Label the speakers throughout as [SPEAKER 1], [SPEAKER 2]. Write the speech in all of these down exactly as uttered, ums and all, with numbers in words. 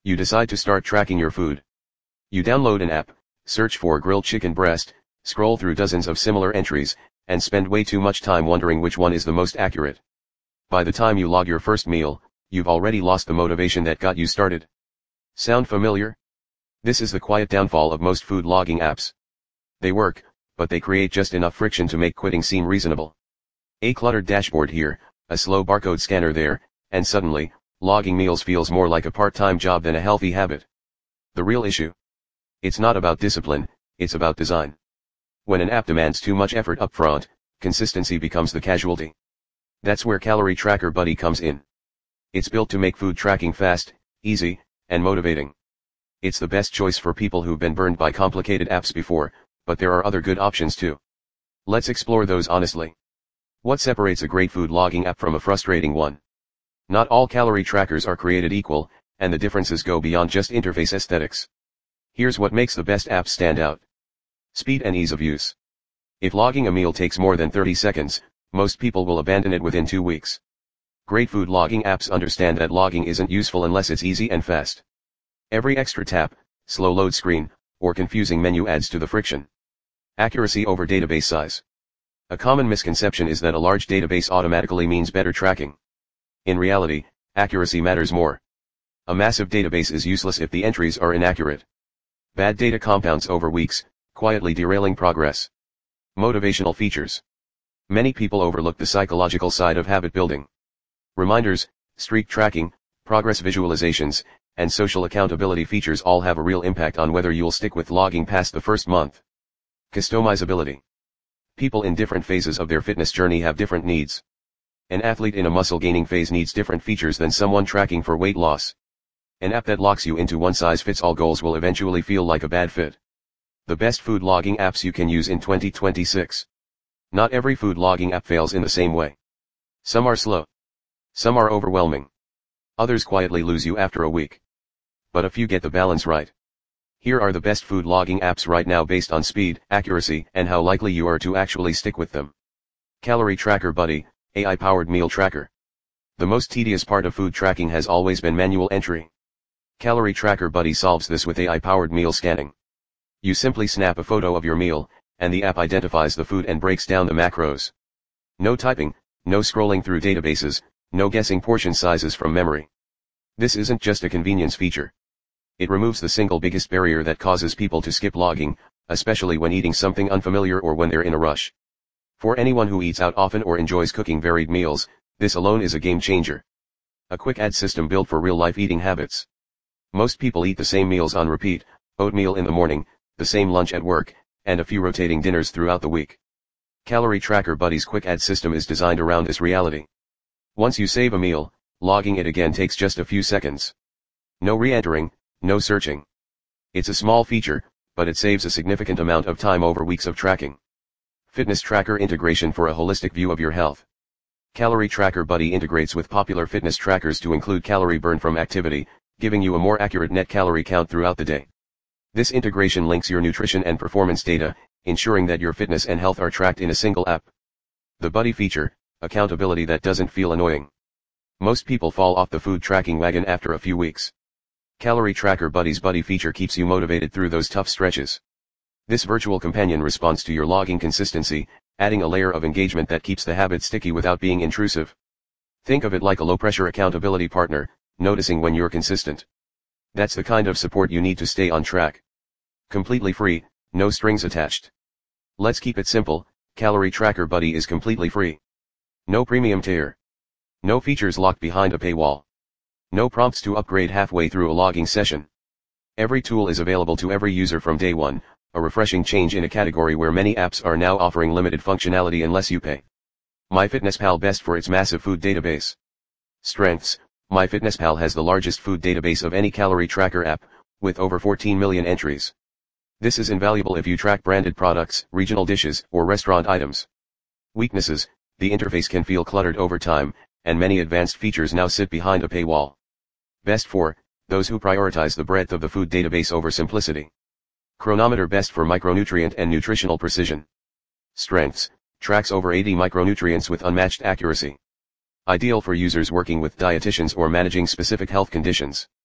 [SPEAKER 1] You decide to start tracking your food. You download an app, search for grilled chicken breast, scroll through dozens of similar entries, and spend way too much time wondering which one is the most accurate. By the time you log your first meal, you've already lost the motivation that got you started. Sound familiar? This is the quiet downfall of most food logging apps. They work, but they create just enough friction to make quitting seem reasonable. A cluttered dashboard here, a slow barcode scanner there, and suddenly, logging meals feels more like a part-time job than a healthy habit. The real issue? It's not about discipline, it's about design. When an app demands too much effort upfront, consistency becomes the casualty. That's where Calorie Tracker Buddy comes in. It's built to make food tracking fast, easy, and motivating. It's the best choice for people who've been burned by complicated apps before, but there are other good options too. Let's explore those honestly. What separates a great food logging app from a frustrating one? Not all calorie trackers are created equal, and the differences go beyond just interface aesthetics. Here's what makes the best apps stand out. Speed and ease of use. If logging a meal takes more than thirty seconds, most people will abandon it within two weeks. Great food logging apps understand that logging isn't useful unless it's easy and fast. Every extra tap, slow load screen, or confusing menu adds to the friction. Accuracy over database size. A common misconception is that a large database automatically means better tracking. In reality, accuracy matters more. A massive database is useless if the entries are inaccurate. Bad data compounds over weeks, quietly derailing progress. Motivational features. Many people overlook the psychological side of habit building. Reminders, streak tracking, progress visualizations, and social accountability features all have a real impact on whether you'll stick with logging past the first month. Customizability. People in different phases of their fitness journey have different needs. An athlete in a muscle-gaining phase needs different features than someone tracking for weight loss. An app that locks you into one-size-fits-all goals will eventually feel like a bad fit. The best food logging apps you can use in twenty twenty-six. Not every food logging app fails in the same way. Some are slow. Some are overwhelming. Others quietly lose you after a week. But a few get the balance right. Here are the best food logging apps right now based on speed, accuracy, and how likely you are to actually stick with them. Calorie Tracker Buddy, A I-powered meal tracker. The most tedious part of food tracking has always been manual entry. Calorie Tracker Buddy solves this with A I-powered meal scanning. You simply snap a photo of your meal, and the app identifies the food and breaks down the macros. No typing, no scrolling through databases, no guessing portion sizes from memory. This isn't just a convenience feature. It removes the single biggest barrier that causes people to skip logging, especially when eating something unfamiliar or when they're in a rush. For anyone who eats out often or enjoys cooking varied meals, this alone is a game changer. A quick ad system built for real-life eating habits. Most people eat the same meals on repeat, oatmeal in the morning, the same lunch at work, and a few rotating dinners throughout the week. Calorie Tracker Buddy's quick ad system is designed around this reality. Once you save a meal, logging it again takes just a few seconds. No re-entering, no searching. It's a small feature, but it saves a significant amount of time over weeks of tracking. Fitness tracker integration for a holistic view of your health. Calorie Tracker Buddy integrates with popular fitness trackers to include calorie burn from activity, giving you a more accurate net calorie count throughout the day. This integration links your nutrition and performance data, ensuring that your fitness and health are tracked in a single app. The Buddy feature, accountability that doesn't feel annoying. Most people fall off the food tracking wagon after a few weeks. Calorie Tracker Buddy's Buddy feature keeps you motivated through those tough stretches. This virtual companion responds to your logging consistency, adding a layer of engagement that keeps the habit sticky without being intrusive. Think of it like a low-pressure accountability partner, noticing when you're consistent. That's the kind of support you need to stay on track. Completely free, no strings attached. Let's keep it simple, Calorie Tracker Buddy is completely free. No premium tier. No features locked behind a paywall. No prompts to upgrade halfway through a logging session. Every tool is available to every user from day one, a refreshing change in a category where many apps are now offering limited functionality unless you pay. MyFitnessPal best for its massive food database. Strengths: MyFitnessPal has the largest food database of any calorie tracker app, with over fourteen million entries. This is invaluable if you track branded products, regional dishes, or restaurant items. Weaknesses: the interface can feel cluttered over time, and many advanced features now sit behind a paywall. Best for those who prioritize the breadth of the food database over simplicity. Chronometer best for micronutrient and nutritional precision. Strengths: tracks over eighty micronutrients with unmatched accuracy. Ideal for users working with dietitians or managing specific health conditions.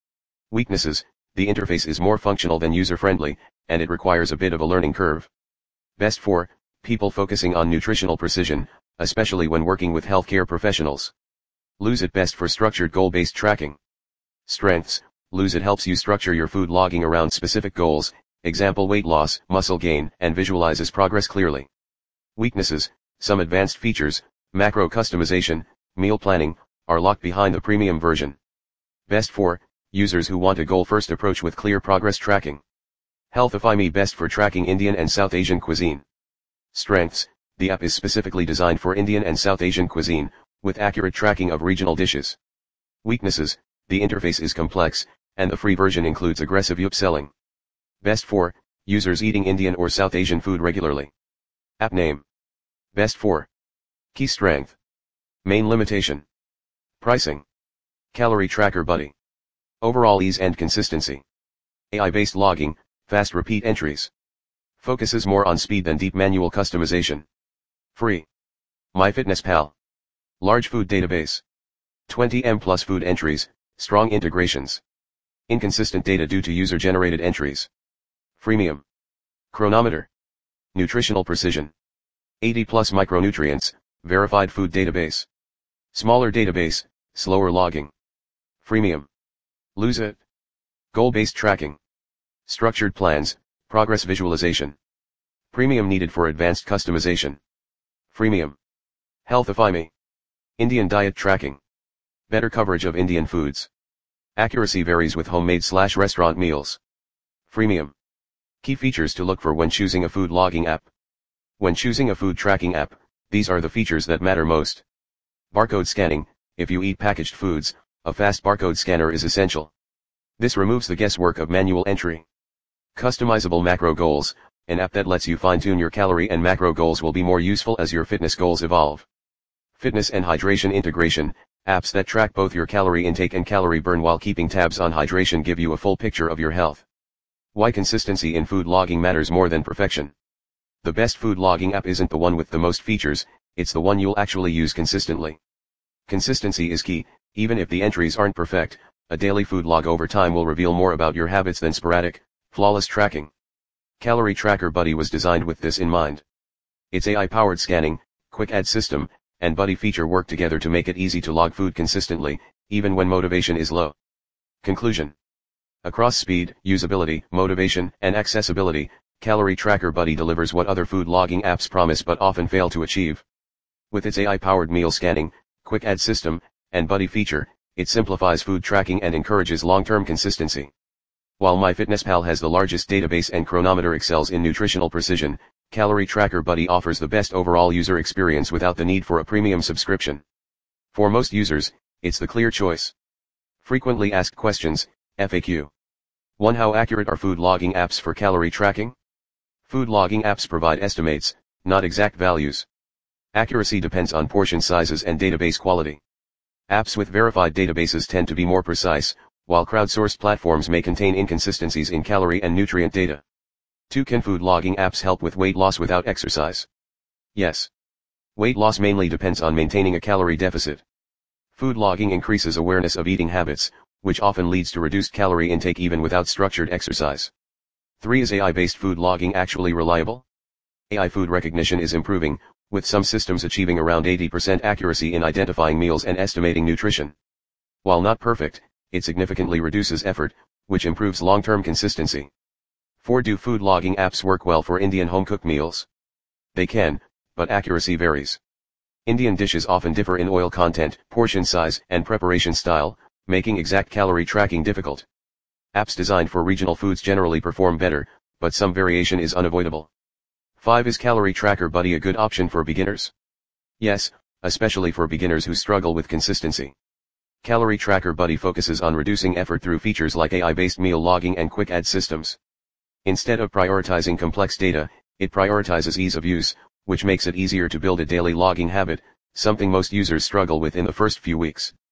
[SPEAKER 1] Weaknesses: the interface is more functional than user-friendly, and it requires a bit of a learning curve. Best for people focusing on nutritional precision, especially when working with healthcare professionals. Lose It best for structured goal-based tracking. Strengths: Lose It helps you structure your food logging around specific goals, example weight loss, muscle gain, and visualizes progress clearly. Weaknesses: some advanced features, macro customization, meal planning, are locked behind the premium version. Best for users who want a goal-first approach with clear progress tracking. Healthify Me best for tracking Indian and South Asian cuisine. Strengths: the app is specifically designed for Indian and South Asian cuisine, with accurate tracking of regional dishes. Weaknesses: the interface is complex, and the free version includes aggressive upselling. Best for users eating Indian or South Asian food regularly. App name. Best for. Key strength. Main limitation. Pricing. Calorie Tracker Buddy. Overall ease and consistency. A I-based logging, fast repeat entries. Focuses more on speed than deep manual customization. Free. MyFitnessPal. Large food database. twenty million plus food entries, strong integrations. Inconsistent data due to user-generated entries. Freemium. Chronometer. Nutritional precision. eighty plus micronutrients, verified food database. Smaller database, slower logging. Freemium. Lose It. Goal-based tracking. Structured plans, progress visualization. Premium needed for advanced customization. Freemium. Healthify Me. Indian diet tracking. Better coverage of Indian foods. Accuracy varies with homemade slash restaurant meals. Freemium. Key features to look for when choosing a food logging app. When choosing a food tracking app, these are the features that matter most. Barcode scanning: if you eat packaged foods, a fast barcode scanner is essential. This removes the guesswork of manual entry. Customizable macro goals: an app that lets you fine-tune your calorie and macro goals will be more useful as your fitness goals evolve. Fitness and hydration integration: apps that track both your calorie intake and calorie burn while keeping tabs on hydration give you a full picture of your health. Why consistency in food logging matters more than perfection. The best food logging app isn't the one with the most features, it's the one you'll actually use consistently. Consistency is key. Even if the entries aren't perfect, a daily food log over time will reveal more about your habits than sporadic, flawless tracking. Calorie Tracker Buddy was designed with this in mind. Its A I-powered scanning, quick add system, and Buddy feature work together to make it easy to log food consistently, even when motivation is low. Conclusion. Across speed, usability, motivation, and accessibility, Calorie Tracker Buddy delivers what other food logging apps promise but often fail to achieve. With its A I-powered meal scanning, quick add system, and Buddy feature, it simplifies food tracking and encourages long-term consistency. While MyFitnessPal has the largest database and chronometer excels in nutritional precision, Calorie Tracker Buddy offers the best overall user experience without the need for a premium subscription. For most users, it's the clear choice. Frequently asked questions, F A Q. one. How accurate are food logging apps for calorie tracking? Food logging apps provide estimates, not exact values. Accuracy depends on portion sizes and database quality. Apps with verified databases tend to be more precise, while crowdsourced platforms may contain inconsistencies in calorie and nutrient data. two. Can food logging apps help with weight loss without exercise? Yes. Weight loss mainly depends on maintaining a calorie deficit. Food logging increases awareness of eating habits, which often leads to reduced calorie intake even without structured exercise. three. Is A I-based food logging actually reliable? A I food recognition is improving, with some systems achieving around eighty percent accuracy in identifying meals and estimating nutrition. While not perfect, it significantly reduces effort, which improves long-term consistency. four. Do food logging apps work well for Indian home-cooked meals? They can, but accuracy varies. Indian dishes often differ in oil content, portion size, and preparation style, making exact calorie tracking difficult. Apps designed for regional foods generally perform better, but some variation is unavoidable. five. Is Calorie Tracker Buddy a good option for beginners? Yes, especially for beginners who struggle with consistency. Calorie Tracker Buddy focuses on reducing effort through features like A I-based meal logging and quick add systems. Instead of prioritizing complex data, it prioritizes ease of use, which makes it easier to build a daily logging habit, something most users struggle with in the first few weeks.